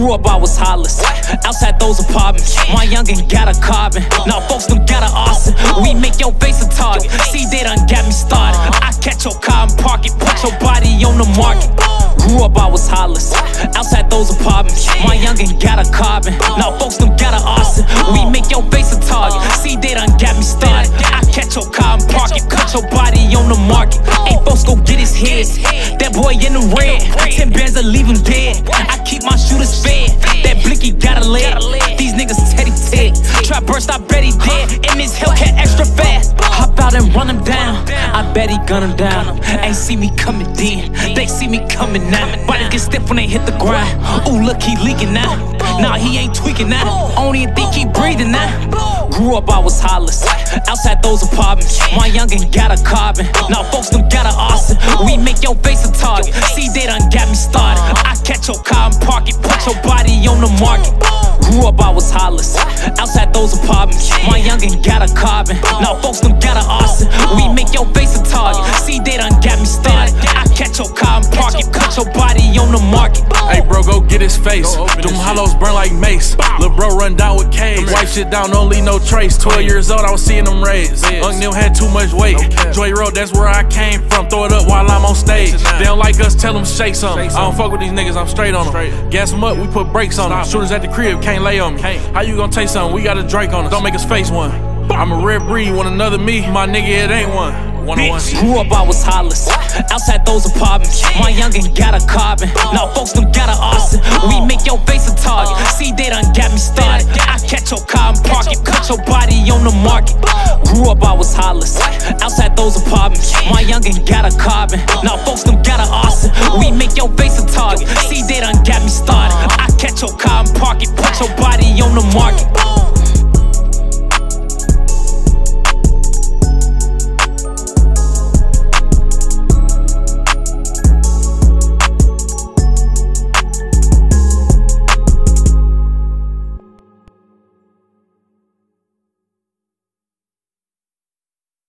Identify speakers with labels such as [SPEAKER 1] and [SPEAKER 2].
[SPEAKER 1] Grew up, I was hollis. Outside those apartments, my youngin' got a carbon. Now folks done got a arson. We make your face a target. See, they done got me started. I catch your car and park it, put your body on the market. Grew up, I was hollis. Outside those apartments, my youngin' got a carbon. Now folks done got a arson. We make your face a target. See, they done got me started. I catch your car and park it, cut your body on the market. Ain't folks go get his head. That boy in the red, 10 bands to leave him dead. I keep my shooters fed. That blicky got a leg. These niggas teddy ted. Try burst, I bet he dead. In this Hellcat extra fast. Hop out and run him down. I bet he gun him down. Ain't see me coming then. They see me coming now. Bodies get stiff when they hit the grind. Ooh, look, he leaking now. Nah, he ain't tweaking now. Only think he breathing now. Grew up, I was hollis. Outside those apartments, my youngin' got a carbon. Now folks done got a arson. We make your face a target. See, they done got me started. I catch your car and park it, put your body on the market. Grew up, I was hollis. Outside those apartments, my youngin' got a carbon. Now folks done got a arson. We make your face a target. See, they done got me started. I catch your car and park it, cut your body on the market.
[SPEAKER 2] Hey bro, go get his face. Them hollows burn like mace. Lil' bro run down with K's. Wipe shit down, don't leave no trace. 12 years old, I was seeing them raise. Unc Nim had too much weight. Joy Road, that's where I came from. Throw it up while I'm on stage. They don't like us, tell them shake something. I don't fuck with these niggas, I'm straight on them. Gas them up, we put brakes on them. Shooters at the crib can't lay on me. How you gonna take something? We got a Drake on us. Don't make us face one. I'm a rare breed, want another me. My nigga, it ain't one.
[SPEAKER 1] Grew up, I was hollis. Outside those apartments, my youngin' got a carbon. Now folks done got a arson. We make your face a target. See, they done got me started. I catch your car and park it, cut your body on the market. Grew up, I was hollis. Outside those apartments, my youngin' got a carbon. Now folks done got a arson. We make your face a target. See, they done got me started. I catch your car and park it, put your body on the market.